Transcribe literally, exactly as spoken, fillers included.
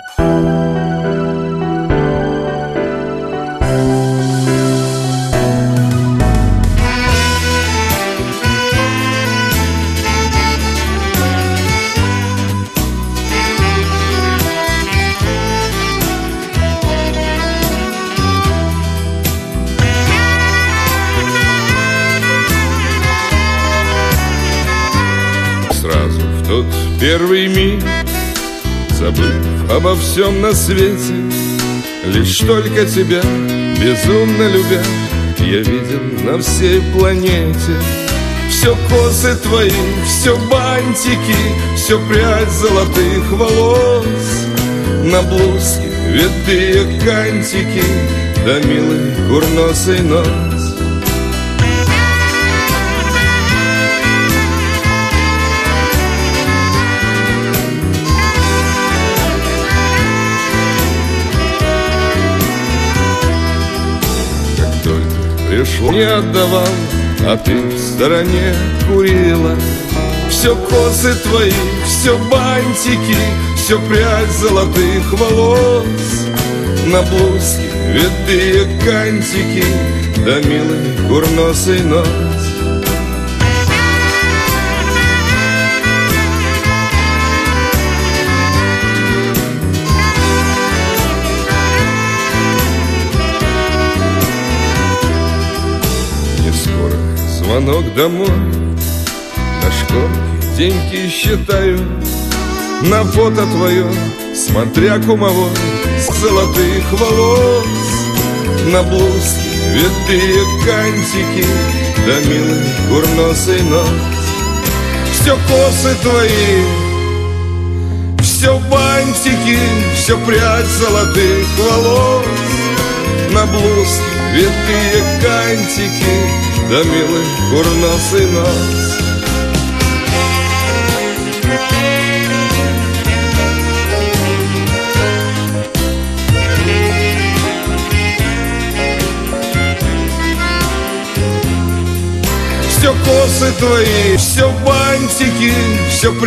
Сразу в тот первый миг, забыв обо всем на свете, лишь только тебя, безумно любя, я видел на всей планете. Все косы твои, все бантики, все прядь золотых волос, на блузке витые кантики, да милый курносый нос. Пришло, не отдавал, а ты в стороне курила. Все косы твои, все бантики, все прядь золотых волос, на блузке витые кантики, да милый курносый нос. Звонок домой, на школке деньги считаю, на фото твое, смотря кумовой, с золотых волос, на блузке витые кантики, да милый курносый нос. Все косы твои, все бантики, все прядь золотых волос, на блузке витые кантики, да милый курносый нос. Все косы твои, все бантики, все